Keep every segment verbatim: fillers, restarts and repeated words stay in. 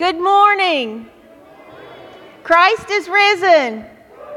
Good morning. Christ is risen.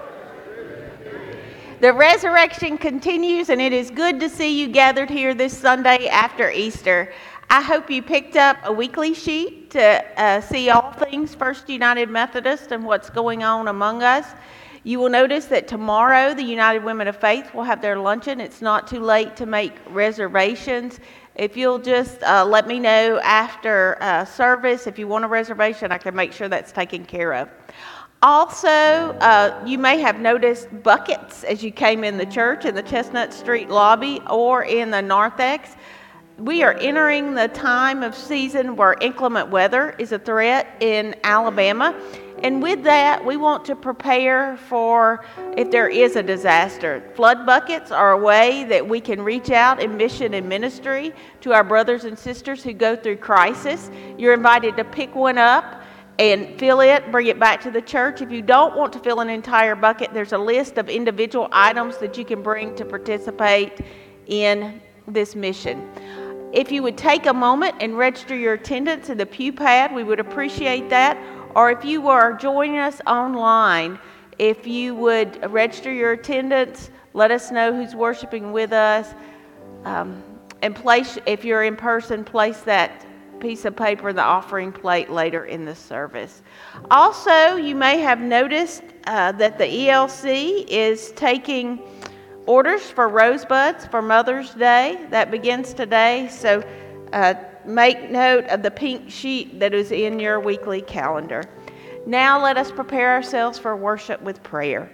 The resurrection continues, and it is good to see you gathered here this Sunday after Easter. I hope you picked up a weekly sheet to uh, see all things First United Methodist and what's going on among us. You will notice that tomorrow the United Women of Faith will have their luncheon. It's not too late to make reservations. If you'll just uh, let me know after uh, service, if you want a reservation, I can make sure that's taken care of. Also, uh, you may have noticed buckets as you came in the church in the Chestnut Street lobby or in the narthex. We are entering the time of season where inclement weather is a threat in Alabama. And with that, we want to prepare for if there is a disaster. Flood buckets are a way that we can reach out in mission and ministry to our brothers and sisters who go through crisis. You're invited to pick one up and fill it, bring it back to the church. If you don't want to fill an entire bucket, there's a list of individual items that you can bring to participate in this mission. If you would take a moment and register your attendance in the pew pad, we would appreciate that. Or if you are joining us online, if you would register your attendance, let us know who's worshiping with us, um, and place, if you're in person, place that piece of paper in the offering plate later in the service. Also, you may have noticed uh, that the E L C is taking orders for rosebuds for Mother's Day. That begins today, so uh, make note of the pink sheet that is in your weekly calendar. Now let us prepare ourselves for worship with prayer.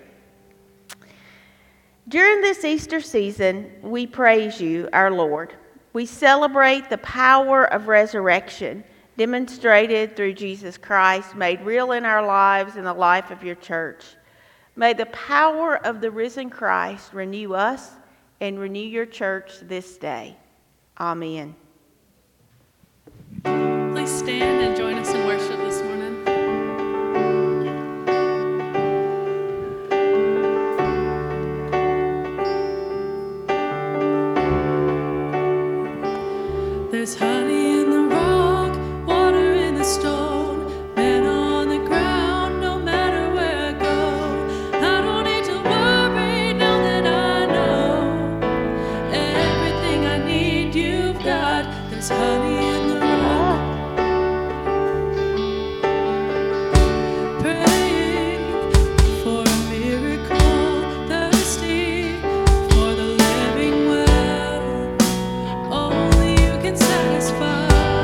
During this Easter season, we praise you, our Lord. We celebrate the power of resurrection demonstrated through Jesus Christ, made real in our lives and the life of your church. May the power of the risen Christ renew us and renew your church this day. Amen. Please stand and join us in worship this morning. There's honey in the rock, water in the stone, manna on the ground, no matter where I go. I don't need to worry now that I know everything I need you've got. There's honey in the rock. Praying for a miracle, thirsty for the living well. Only you can satisfy.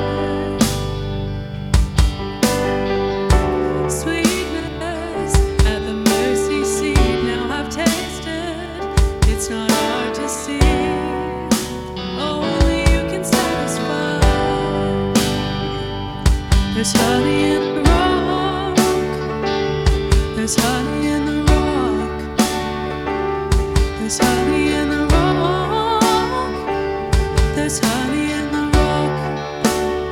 Sweetness at the mercy seat. Now I've tasted, it's not hard to see. Only you can satisfy. There's honey in the rock. There's honey in the rock. There's honey in the rock. There's honey in the rock.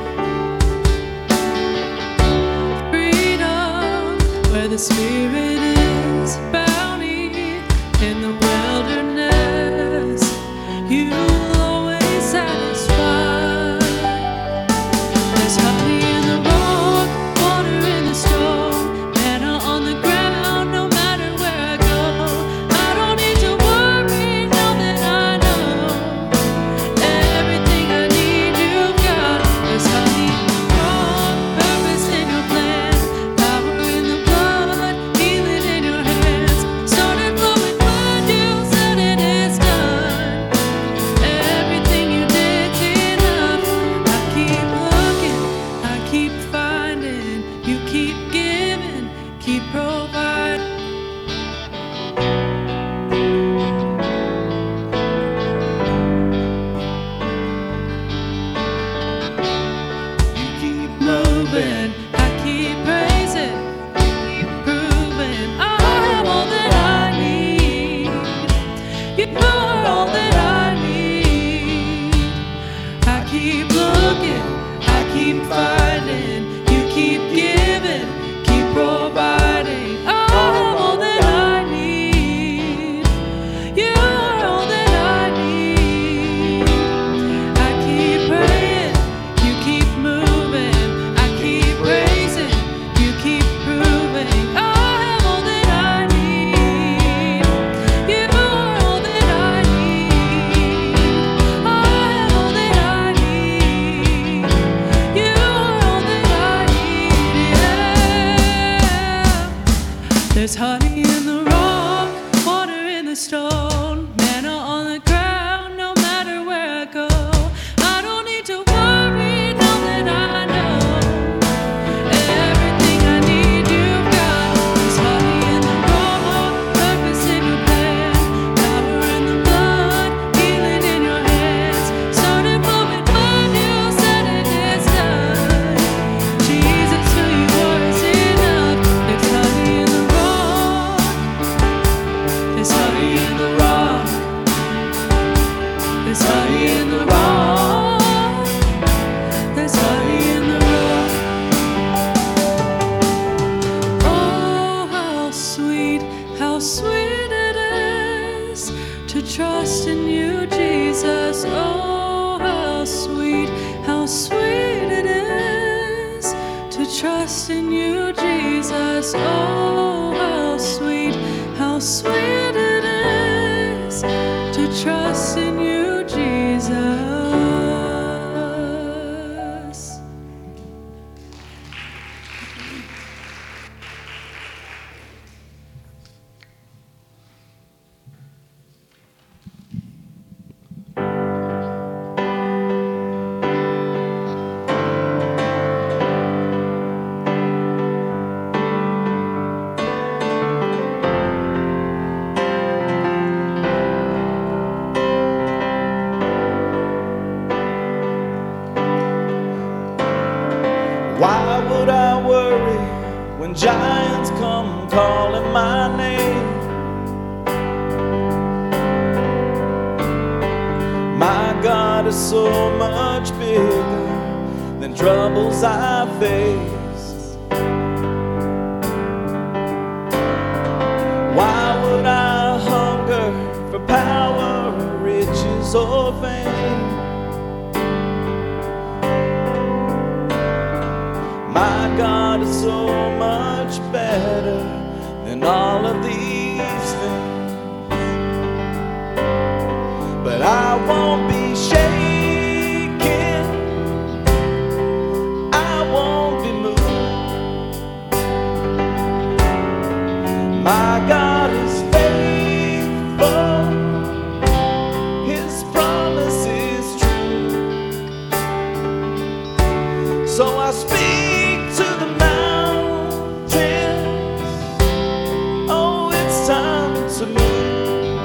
Freedom where the Spirit is. Bounty in the wilderness. You will always satisfy. There's honey in the rock, water in the stone, manna on the ground, no matter where I go. I don't need to worry now that I know everything I need you've got. There's honey in the rock, purpose in your plan, power in the blood, healing in your hands. Started flowing when you said it is done. you, Jesus. Oh, how sweet, how sweet it is to trust in you, Jesus. Oh, how sweet, how sweet it is to trust in you, Jesus. Why would I worry when giants come calling my name? My God is so much bigger than troubles I face. Why would I hunger for power, riches, or fame? My God is so much better than all of these things. But I won't be shaken, I won't be moved. My God is faithful, His promise is true. So I speak to the mountains, oh, it's time to move.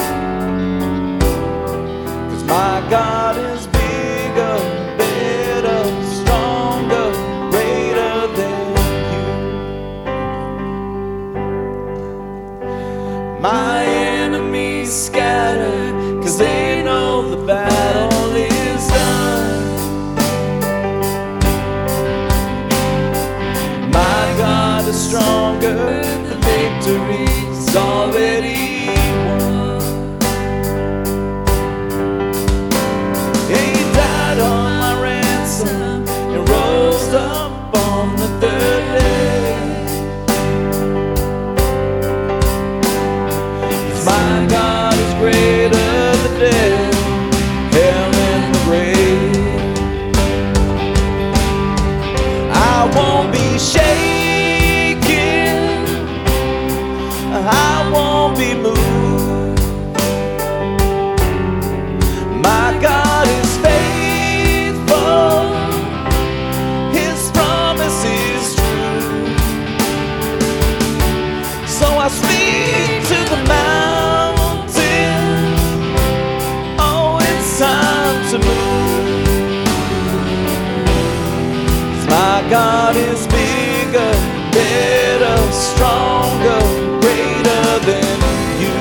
'Cause my God is bigger, better, stronger, greater than you. My enemies scatter, 'cause they know the battle is done. My God is stronger, the victory's already won. Yeah, He died on my ransom and rose up on the third day. 'Cause my God is greater than death, hell and the grave. I won't be shaken, I won't be moved. My God is faithful, His promise is true. So I speak to the mountain, oh, it's time to move. My God is bigger, better, stronger, greater than you.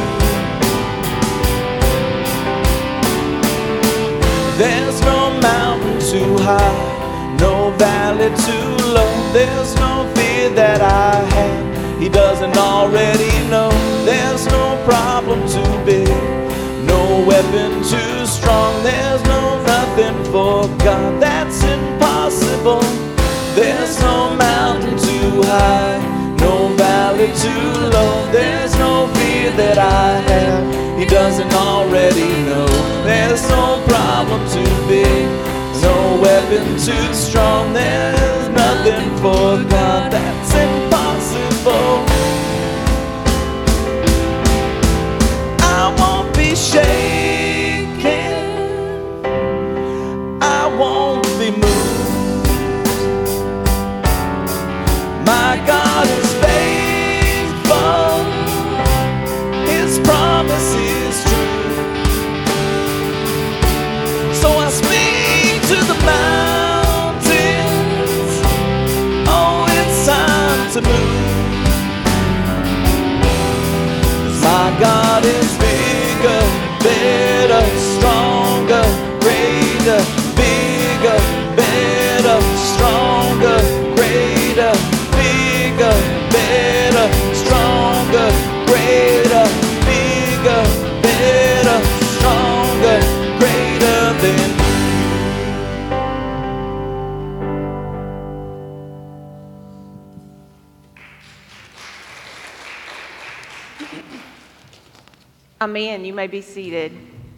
There's no mountain too high, no valley too low. There's no fear that I have He doesn't already know. There's no problem too big, no weapon too strong. There's no nothing for God that's impossible. There's no mountain too high, no valley too low. There's no fear that I have He doesn't already know. There's no problem too big, no weapon too strong. There's nothing for God that's impossible. I won't be shaken, I won't be moved. My God is faithful, His promise is true. So I speak to the mountains, oh, it's time to move. 'Cause my God is bigger, better, stronger, greater, bigger, better, stronger, greater, bigger, better, stronger, greater, bigger, better, stronger. Amen. You may be seated.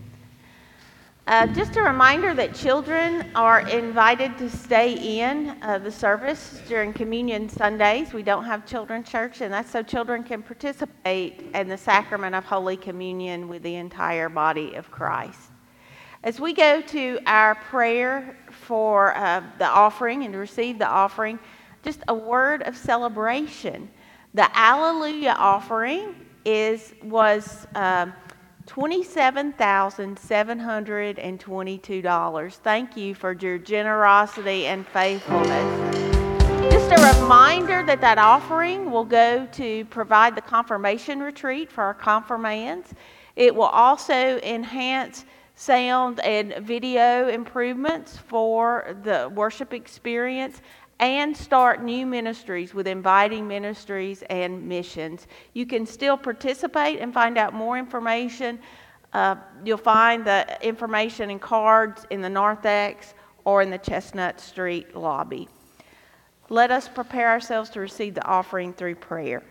Uh, just a reminder that children are invited to stay in uh, the service during Communion Sundays. We don't have children's church, and that's so children can participate in the sacrament of Holy Communion with the entire body of Christ. As we go to our prayer for uh, the offering and to receive the offering, just a word of celebration. The Alleluia offering is was um, twenty-seven thousand seven hundred twenty-two dollars. Thank you for your generosity and faithfulness. Just a reminder that that offering will go to provide the confirmation retreat for our confirmands. It will also enhance sound and video improvements for the worship experience and start new ministries with inviting ministries and missions. You can still participate and find out more information. Uh, you'll find the information and cards in the narthex or in the Chestnut Street lobby. Let us prepare ourselves to receive the offering through prayer.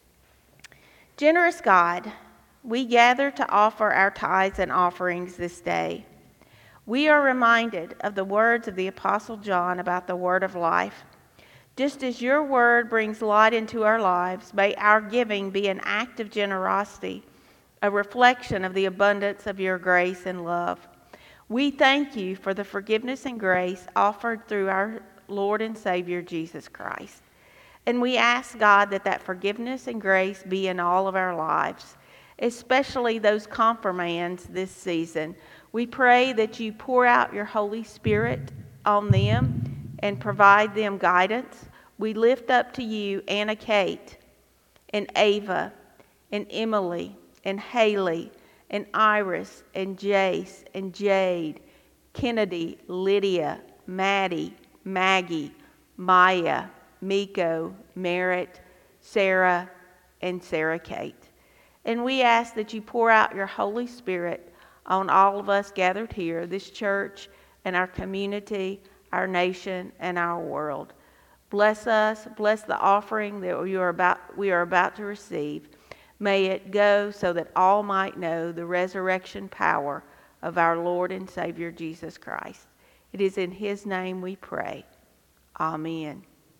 Generous God, we gather to offer our tithes and offerings this day. We are reminded of the words of the Apostle John about the word of life. Just as your word brings light into our lives, may our giving be an act of generosity, a reflection of the abundance of your grace and love. We thank you for the forgiveness and grace offered through our Lord and Savior, Jesus Christ. And we ask, God, that that forgiveness and grace be in all of our lives, especially those confirmands this season. We pray that you pour out your Holy Spirit on them and provide them guidance. We lift up to you Anna Kate and Ava and Emily and Haley and Iris and Jace and Jade, Kennedy, Lydia, Maddie, Maggie, Maya, Miko, Merritt, Sarah, and Sarah Kate. And we ask that you pour out your Holy Spirit on all of us gathered here, this church and our community, our nation, and our world. Bless us, bless the offering that we are about, we are about to receive. May it go so that all might know the resurrection power of our Lord and Savior Jesus Christ. It is in his name we pray. Amen.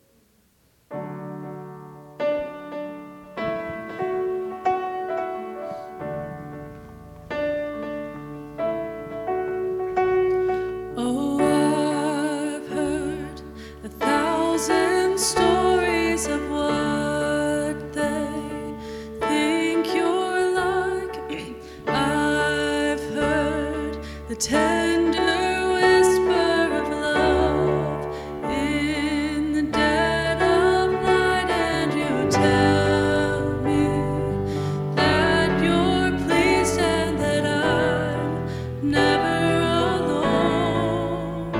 Oh, I've heard a thousand stories of what they think you're like. I've heard the tender whisper of love in the dead of night, and you tell me that you're pleased and that I'm never alone.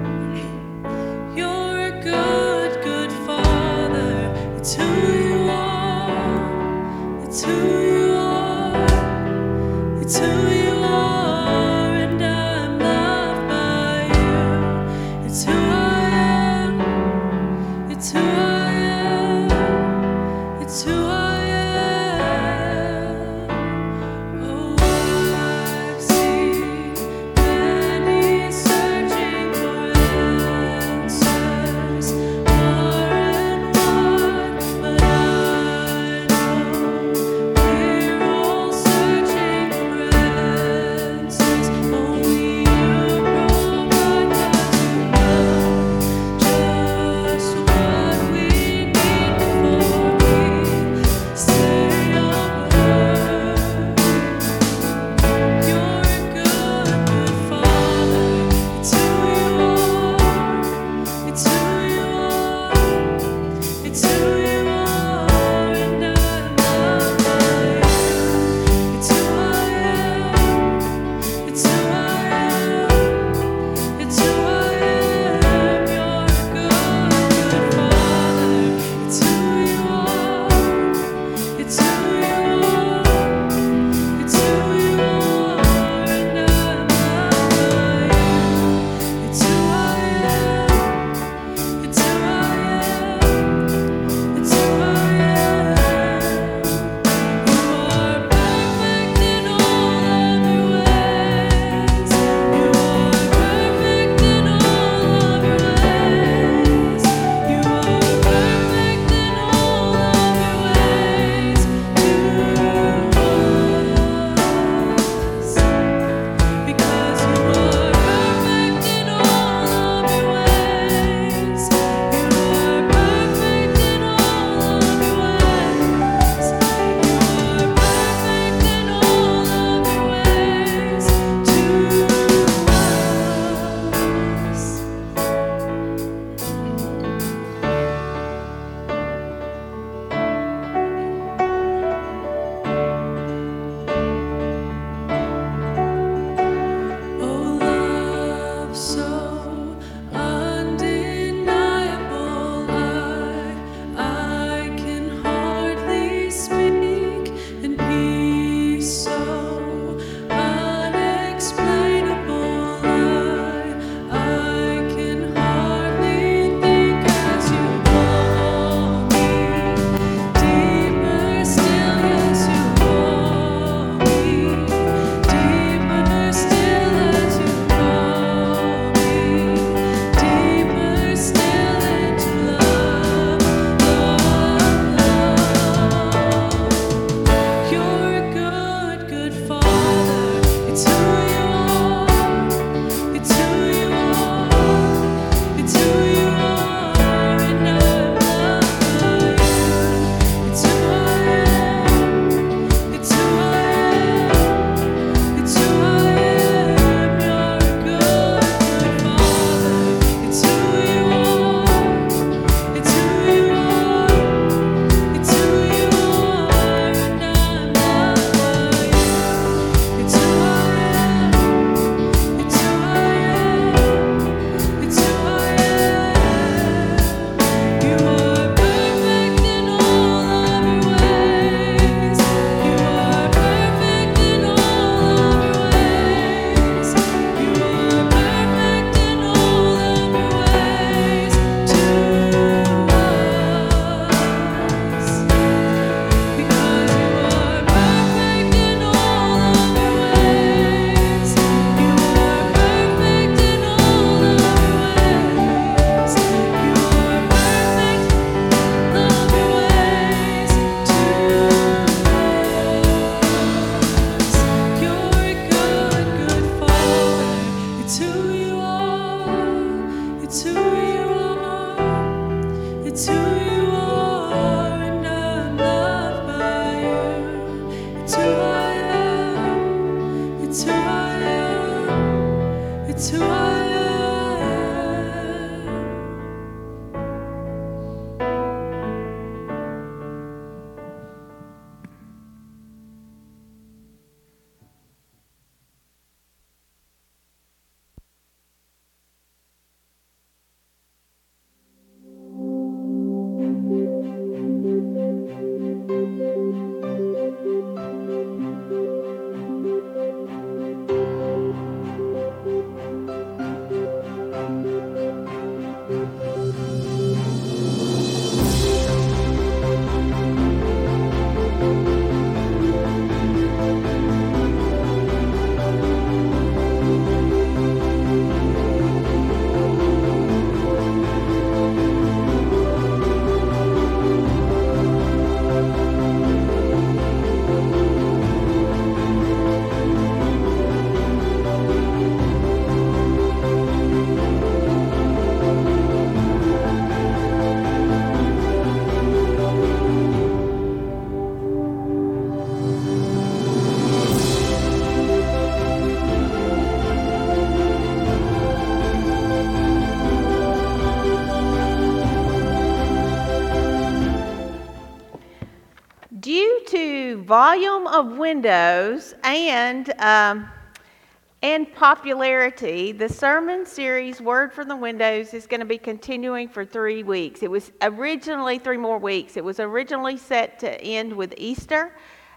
You're a good, good father. It's who you are. It's who you are. It's who you are, and I'm It's who I am. Due to volume of windows and um, and popularity, the sermon series Word from the Windows is going to be continuing for three weeks. It was originally three more weeks. It was originally set to end with Easter,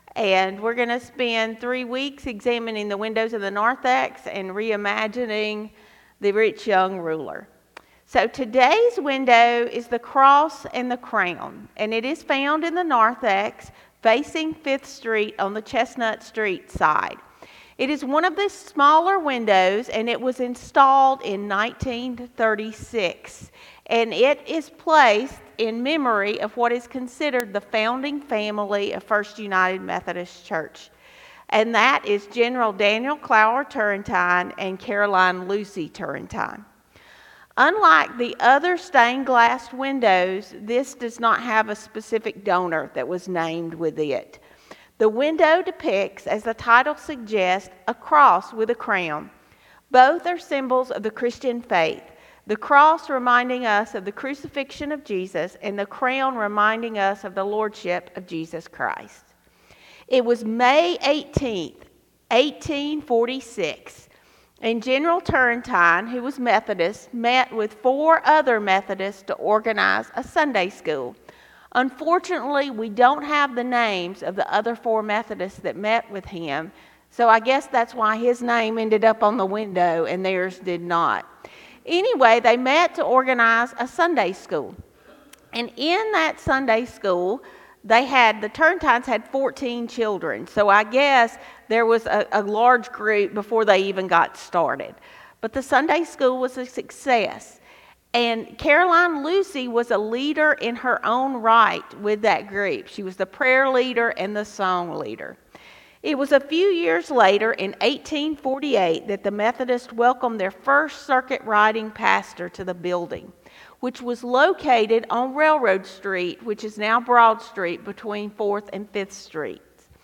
and we're going to spend three weeks examining the windows of the narthex and reimagining the rich young ruler. So today's window is the cross and the crown, and it is found in the narthex facing Fifth Street on the Chestnut Street side. It is one of the smaller windows, and it was installed in nineteen thirty-six, and it is placed in memory of what is considered the founding family of First United Methodist Church, and that is General Daniel Clower Turrentine and Caroline Lucy Turrentine. Unlike the other stained glass windows, this does not have a specific donor that was named with it. The window depicts, as the title suggests, a cross with a crown. Both are symbols of the Christian faith, the cross reminding us of the crucifixion of Jesus and the crown reminding us of the lordship of Jesus Christ. It was May eighteenth, eighteen forty-six. And General Turrentine, who was Methodist, met with four other Methodists to organize a Sunday school. Unfortunately, we don't have the names of the other four Methodists that met with him, so I guess that's why his name ended up on the window and theirs did not. Anyway, they met to organize a Sunday school. And in that Sunday school, they had, the Turrentines had fourteen children, so I guess there was a, a large group before they even got started. But the Sunday school was a success, and Caroline Lucy was a leader in her own right with that group. She was the prayer leader and the song leader. It was a few years later, in eighteen forty-eight, that the Methodists welcomed their first circuit riding pastor to the building, which was located on Railroad Street, which is now Broad Street, between fourth and fifth Streets.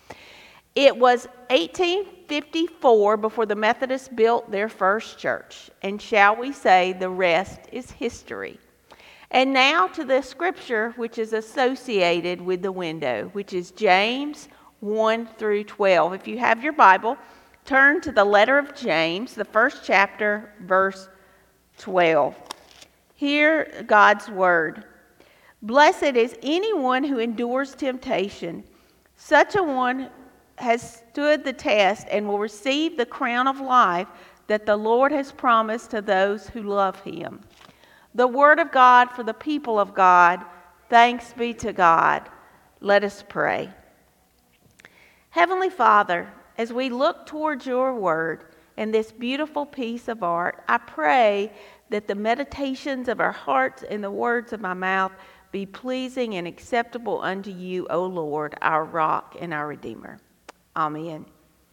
It was eighteen fifty-four before the Methodists built their first church, and shall we say the rest is history. And now to the scripture which is associated with the window, which is James one through twelve. If you have your Bible, turn to the letter of James, the first chapter, verse twelve. Hear God's word. Blessed is anyone who endures temptation. Such a one has stood the test and will receive the crown of life that the Lord has promised to those who love him. The word of God for the people of God. Thanks be to God. Let us pray. Heavenly Father, as we look towards your word and this beautiful piece of art, I pray that the meditations of our hearts and the words of my mouth be pleasing and acceptable unto you, O Lord, our rock and our Redeemer. Amen.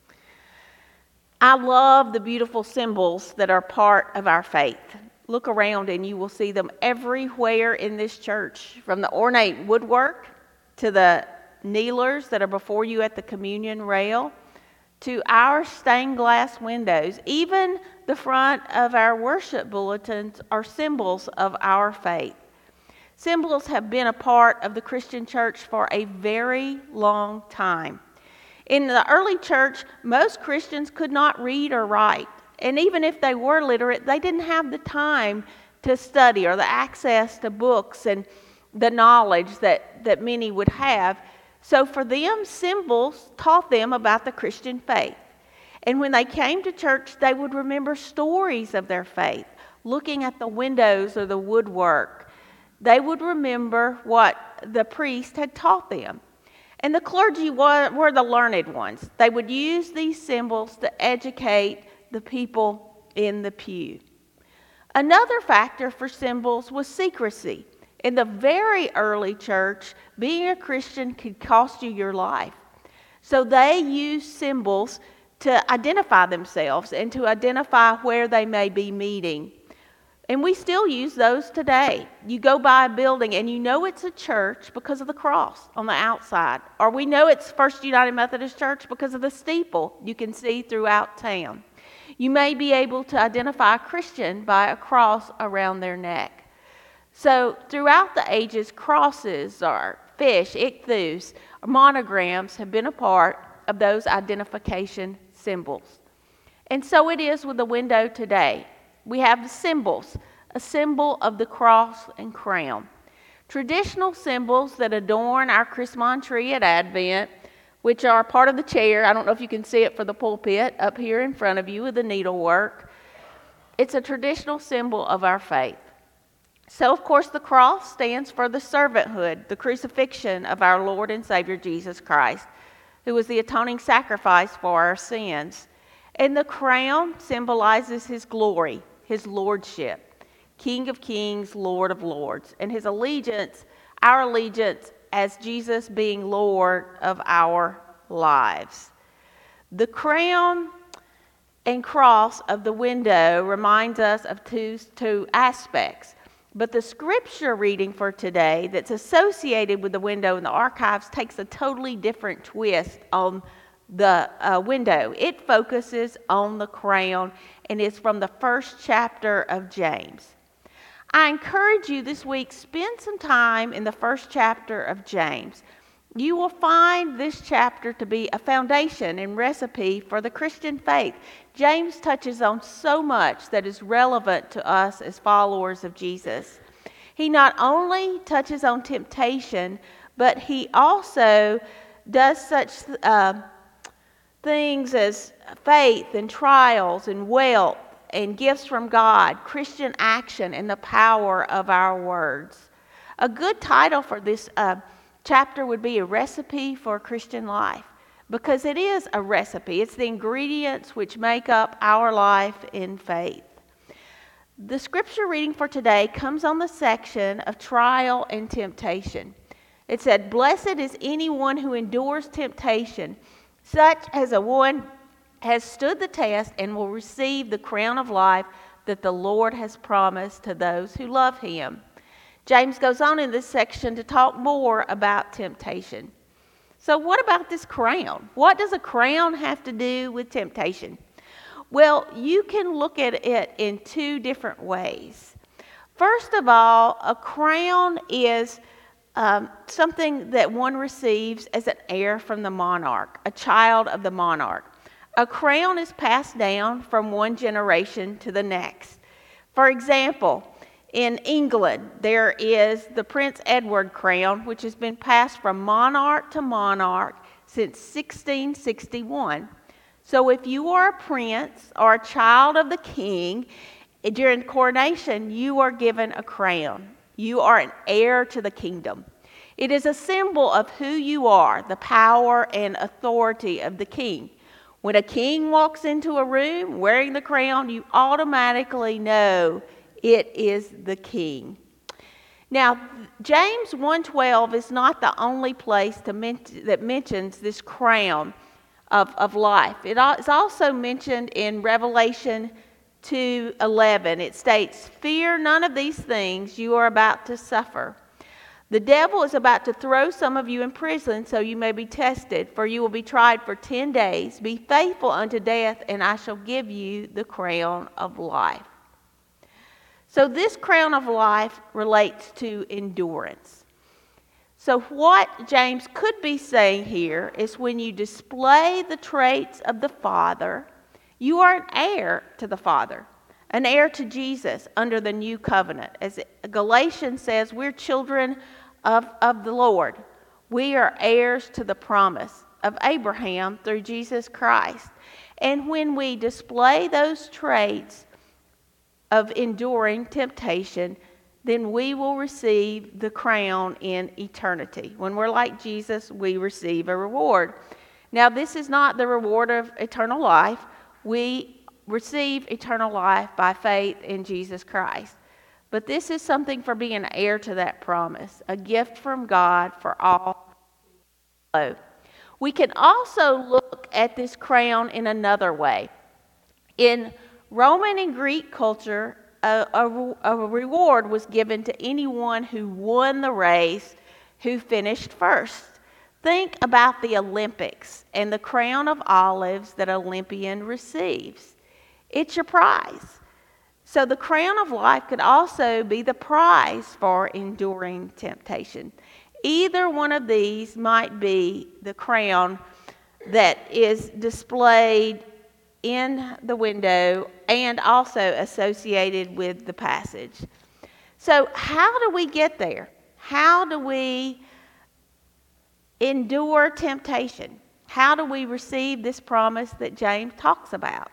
I love the beautiful symbols that are part of our faith. Look around and you will see them everywhere in this church, from the ornate woodwork to the kneelers that are before you at the communion rail, to our stained glass windows. Even the front of our worship bulletins are symbols of our faith. Symbols have been a part of the Christian church for a very long time. In the early church, most Christians could not read or write. And even if they were literate, they didn't have the time to study or the access to books and the knowledge that, that many would have. So for them, symbols taught them about the Christian faith. And when they came to church, they would remember stories of their faith, looking at the windows or the woodwork. They would remember what the priest had taught them. And the clergy were, were the learned ones. They would use these symbols to educate the people in the pew. Another factor for symbols was secrecy. In the very early church, being a Christian could cost you your life. So they used symbols to identify themselves and to identify where they may be meeting. And we still use those today. You go by a building and you know it's a church because of the cross on the outside. Or we know it's First United Methodist Church because of the steeple you can see throughout town. You may be able to identify a Christian by a cross around their neck. So throughout the ages, crosses or fish, ichthus, or monograms have been a part of those identification symbols. And so it is with the window today. We have symbols, a symbol of the cross and crown. Traditional symbols that adorn our Chrismon tree at Advent, which are part of the chair. I don't know if you can see it for the pulpit up here in front of you with the needlework. It's a traditional symbol of our faith. So, of course, the cross stands for the servanthood, the crucifixion of our Lord and Savior Jesus Christ, who was the atoning sacrifice for our sins. And the crown symbolizes his glory, his lordship, King of kings, Lord of lords, and his allegiance, our allegiance as Jesus being Lord of our lives. The crown and cross of the window reminds us of two, two aspects. But the scripture reading for today that's associated with the window in the archives takes a totally different twist on the uh, window. It focuses on the crown and is from the first chapter of James. I encourage you this week, spend some time in the first chapter of James. You will find this chapter to be a foundation and recipe for the Christian faith. James touches on so much that is relevant to us as followers of Jesus. He not only touches on temptation, but he also does such uh, things as faith and trials and wealth and gifts from God, Christian action, and the power of our words. A good title for this uh, chapter would be A Recipe for a Christian Life, because it is a recipe. It's the ingredients which make up our life in faith. The scripture reading for today comes on the section of trial and temptation. It said, "Blessed is anyone who endures temptation, such as a one has stood the test and will receive the crown of life that the Lord has promised to those who love him." James goes on in this section to talk more about temptation. So what about this crown? What does a crown have to do with temptation? Well, you can look at it in two different ways. First of all, a crown is um, something that one receives as an heir from the monarch, a child of the monarch. A crown is passed down from one generation to the next. For example, in England, there is the Prince Edward crown, which has been passed from monarch to monarch since sixteen sixty-one. So if you are a prince or a child of the king, during coronation, you are given a crown. You are an heir to the kingdom. It is a symbol of who you are, the power and authority of the king. When a king walks into a room wearing the crown, you automatically know it is the king. Now, James one twelve is not the only place to men- that mentions this crown of, of life. It is also mentioned in Revelation two eleven. It states, "Fear none of these things you are about to suffer. The devil is about to throw some of you in prison so you may be tested, for you will be tried for ten days. Be faithful unto death, and I shall give you the crown of life. So this crown of life relates to endurance. So what James could be saying here is when you display the traits of the Father, you are an heir to the Father, an heir to Jesus under the new covenant. As Galatians says, we're children of, of the Lord. We are heirs to the promise of Abraham through Jesus Christ. And when we display those traits of enduring temptation, then we will receive the crown in eternity. When we're like Jesus, we receive a reward. Now, this is not the reward of eternal life. We receive eternal life by faith in Jesus Christ. But this is something for being an heir to that promise, a gift from God for all. We can also look at this crown in another way. In Roman and Greek culture, a, a, a reward was given to anyone who won the race, who finished first. Think about the Olympics and the crown of olives that an Olympian receives. It's your prize. So the crown of life could also be the prize for enduring temptation. Either one of these might be the crown that is displayed in the window and also associated with the passage. So how do we get there? How do we endure temptation? How do we receive this promise that James talks about?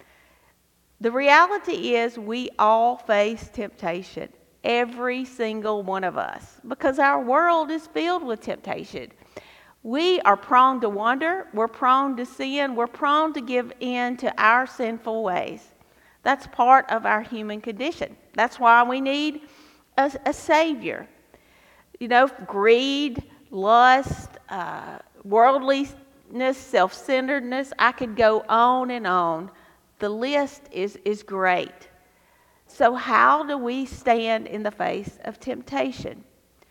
The reality is we all face temptation, every single one of us, because our world is filled with temptation. We are prone to wander, we're prone to sin, we're prone to give in to our sinful ways. That's part of our human condition. That's why we need a, a Savior. You know, greed, lust, uh, worldliness, self-centeredness, I could go on and on. The list is, is great. So how do we stand in the face of temptation?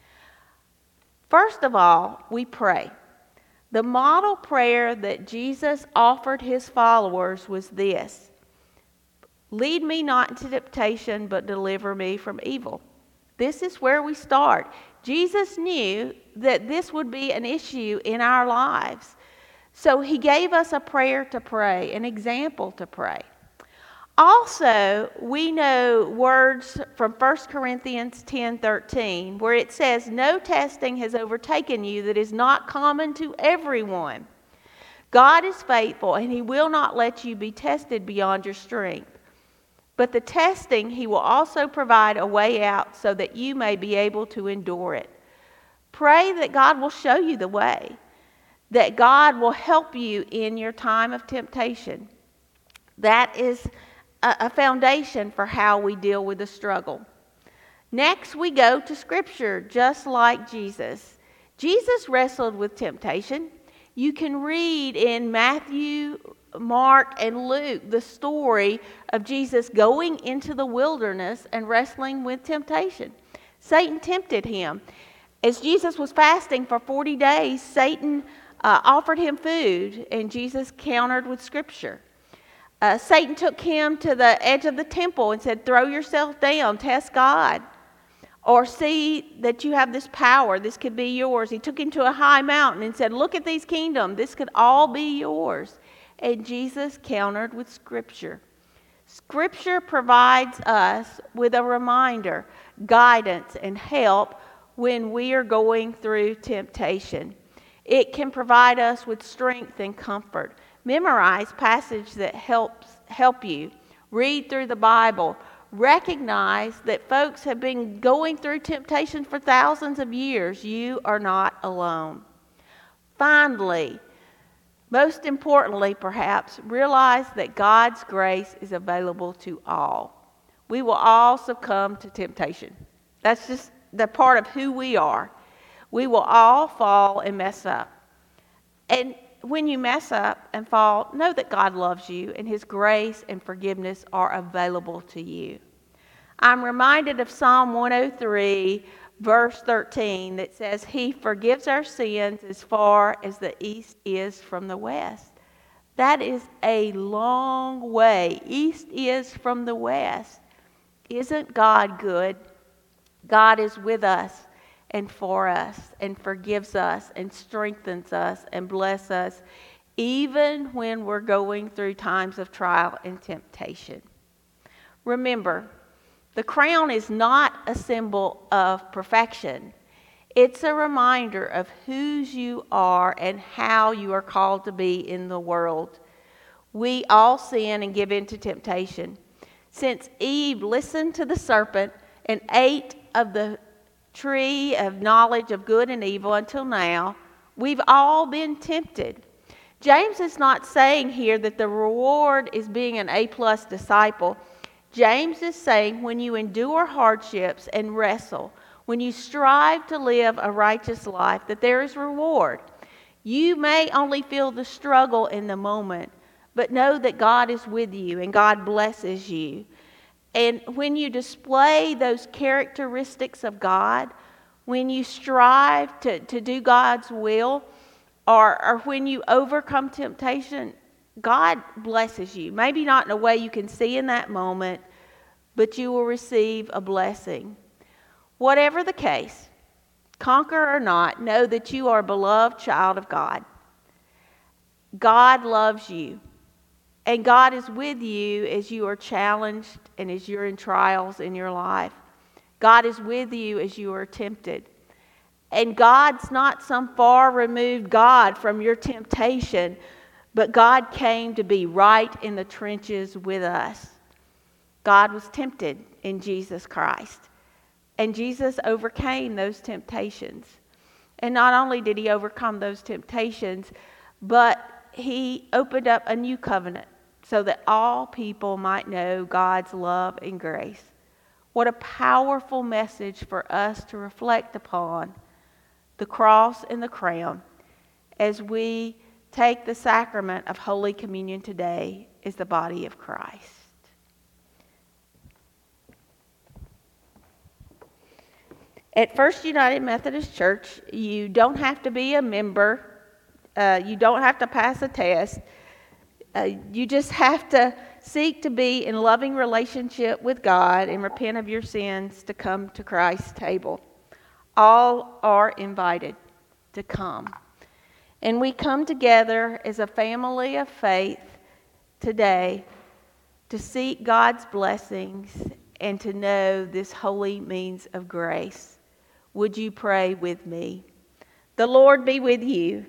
First of all, we pray. The model prayer that Jesus offered his followers was this: lead me not into temptation, but deliver me from evil. This is where we start. Jesus knew that this would be an issue in our lives. So he gave us a prayer to pray, an example to pray. Also, we know words from First Corinthians ten thirteen, where it says, no testing has overtaken you that is not common to everyone. God is faithful, and he will not let you be tested beyond your strength. But the testing, he will also provide a way out so that you may be able to endure it. Pray that God will show you the way, that God will help you in your time of temptation. That is a foundation for how we deal with the struggle. Next, we go to Scripture, just like Jesus. Jesus wrestled with temptation. You can read in Matthew, Mark, and Luke the story of Jesus going into the wilderness and wrestling with temptation. Satan tempted him. As Jesus was fasting for forty days, Satan uh, offered him food, and Jesus countered with Scripture. Uh, Satan took him to the edge of the temple and said, throw yourself down, test God, or see that you have this power, this could be yours. He took him to a high mountain and said, look at these kingdoms, this could all be yours. And Jesus countered with Scripture. Scripture provides us with a reminder, guidance, and help when we are going through temptation. It can provide us with strength and comfort. Memorize passages that helps help you. Read through the Bible. Recognize that folks have been going through temptation for thousands of years. You are not alone. Finally, most importantly perhaps, realize that God's grace is available to all. We will all succumb to temptation. That's just the part of who we are. We will all fall and mess up. And when you mess up and fall, know that God loves you and his grace and forgiveness are available to you. I'm reminded of Psalm one oh three, verse thirteen that says, He forgives our sins as far as the east is from the west. That is a long way. East is from the west. Isn't God good? God is with us and for us and forgives us and strengthens us and blesses us even when we're going through times of trial and temptation. Remember, the crown is not a symbol of perfection. It's a reminder of whose you are and how you are called to be in the world. We all sin and give in to temptation. Since Eve listened to the serpent and ate of the tree of knowledge of good and evil until now, we've all been tempted. James is not saying here that the reward is being an A-plus disciple. James is saying when you endure hardships and wrestle, when you strive to live a righteous life, that there is reward. You may only feel the struggle in the moment, but know that God is with you and God blesses you. And when you display those characteristics of God, when you strive to, to do God's will, or, or when you overcome temptation, God blesses you. Maybe not in a way you can see in that moment, but you will receive a blessing. Whatever the case, conquer or not, know that you are a beloved child of God. God loves you. And God is with you as you are challenged and as you're in trials in your life. God is with you as you are tempted. And God's not some far removed God from your temptation, but God came to be right in the trenches with us. God was tempted in Jesus Christ. And Jesus overcame those temptations. And not only did he overcome those temptations, but he opened up a new covenant so that all people might know God's love and grace. What a powerful message for us to reflect upon the cross and the crown as we take the sacrament of Holy Communion today as the body of Christ. At First United Methodist Church, you don't have to be a member. Uh, you don't have to pass a test. Uh, you just have to seek to be in loving relationship with God and repent of your sins to come to Christ's table. All are invited to come. And we come together as a family of faith today to seek God's blessings and to know this holy means of grace. Would you pray with me? The Lord be with you.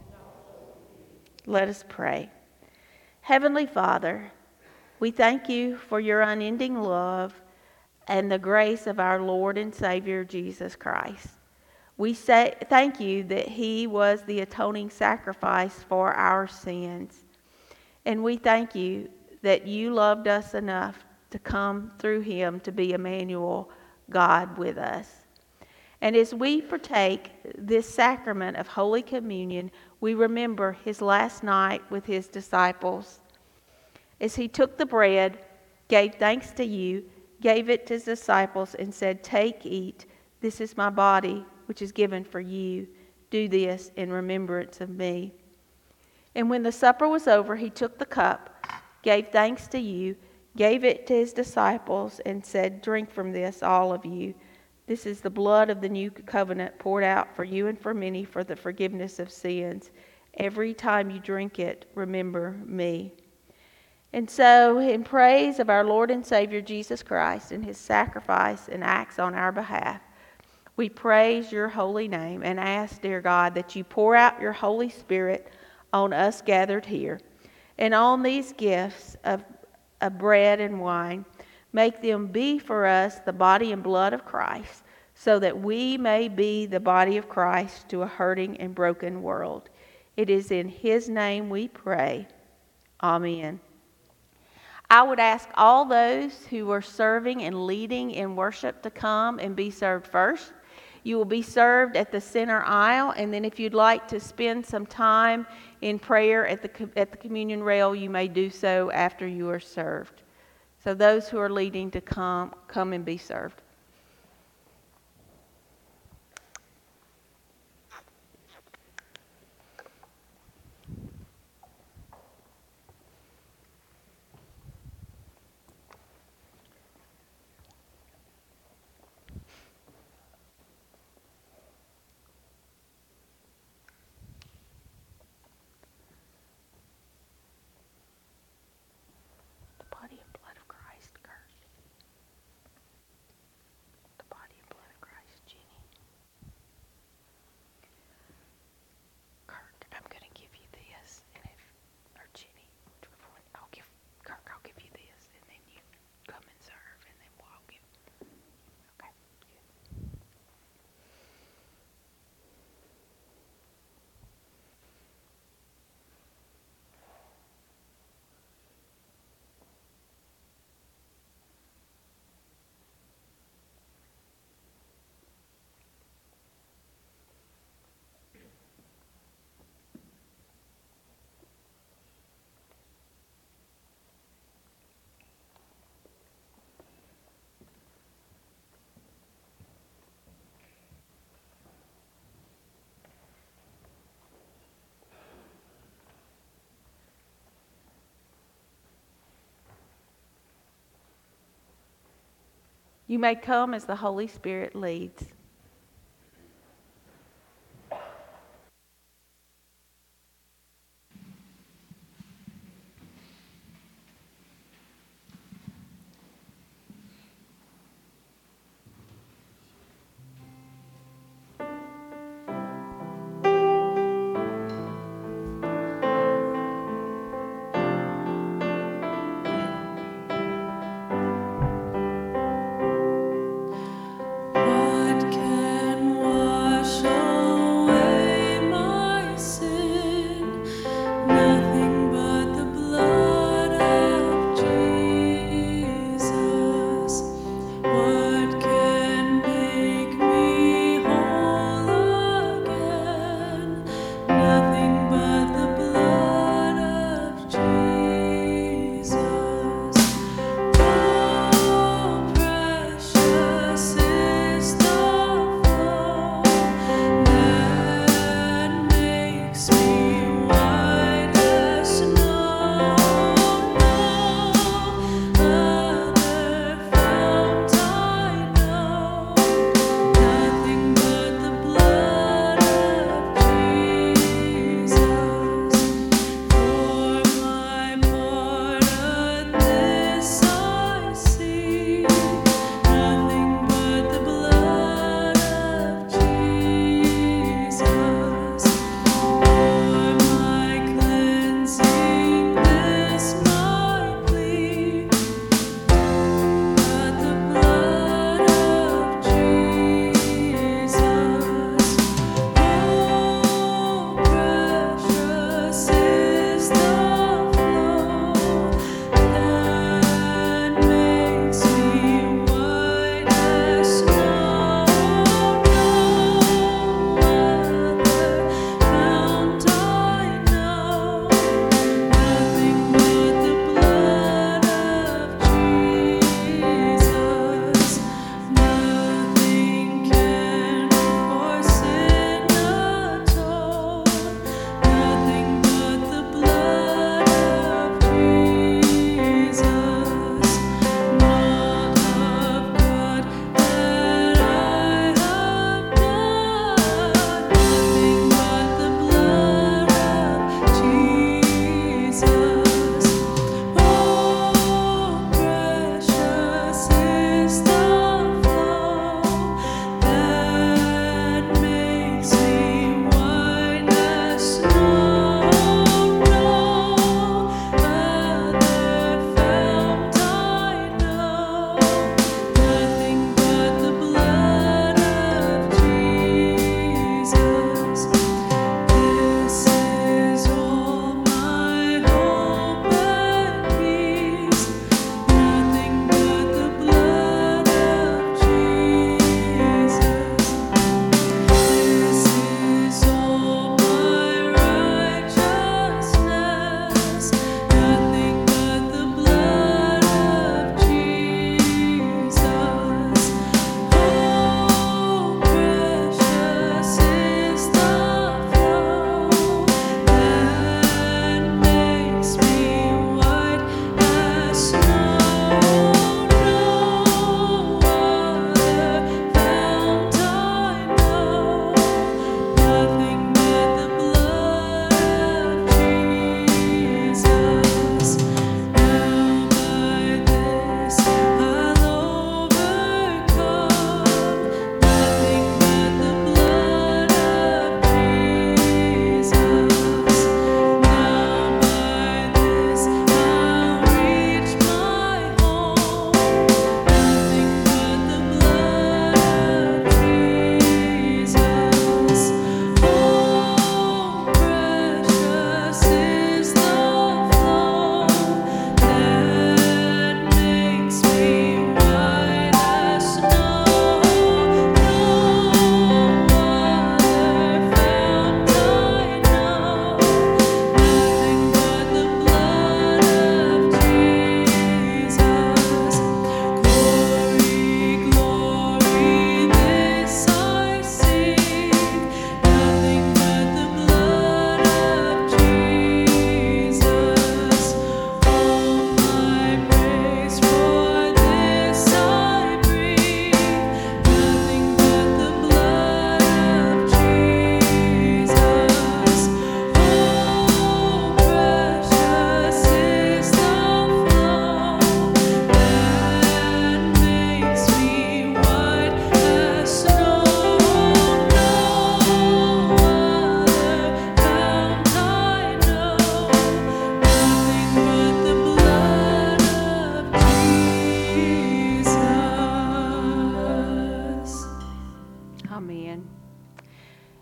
Let us pray. Heavenly Father, we thank you for your unending love and the grace of our Lord and Savior Jesus Christ. We say thank you that he was the atoning sacrifice for our sins. And we thank you that you loved us enough to come through him to be Emmanuel, God with us. And as we partake this sacrament of Holy Communion, we remember his last night with his disciples. As he took the bread, gave thanks to you, gave it to his disciples, and said, "Take, eat. This is my body, which is given for you. Do this in remembrance of me." And when the supper was over, he took the cup, gave thanks to you, gave it to his disciples, and said, "Drink from this, all of you. This is the blood of the new covenant poured out for you and for many for the forgiveness of sins. Every time you drink it, remember me." And so, in praise of our Lord and Savior Jesus Christ and his sacrifice and acts on our behalf, we praise your holy name and ask, dear God, that you pour out your Holy Spirit on us gathered here and on these gifts of, of bread and wine. Make them be for us the body and blood of Christ, so that we may be the body of Christ to a hurting and broken world. It is in his name we pray. Amen. I would ask all those who are serving and leading in worship to come and be served first. You will be served at the center aisle, and then if you'd like to spend some time in prayer at the, at the communion rail, you may do so after you are served. So those who are leading to come, come and be served. You may come as the Holy Spirit leads. What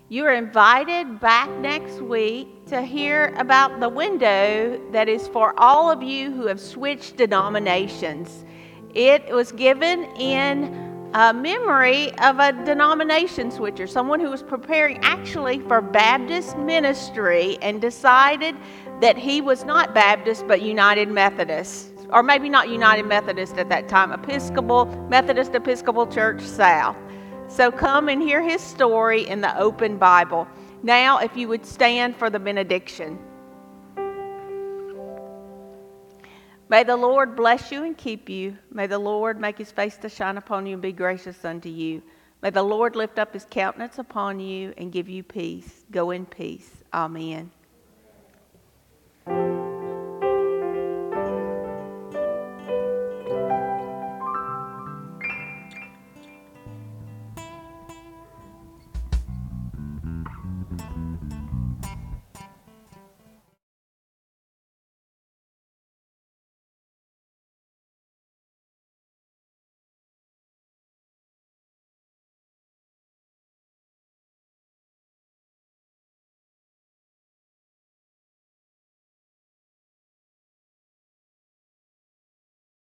You are invited back next week to hear about the window that is for all of you who have switched denominations. It was given in a memory of a denomination switcher, someone who was preparing actually for Baptist ministry and decided that he was not Baptist but United Methodist, or maybe not United Methodist at that time, Episcopal, Methodist Episcopal Church South. So come and hear his story in the open Bible. Now, if you would stand for the benediction. May the Lord bless you and keep you. May the Lord make his face to shine upon you and be gracious unto you. May the Lord lift up his countenance upon you and give you peace. Go in peace. Amen.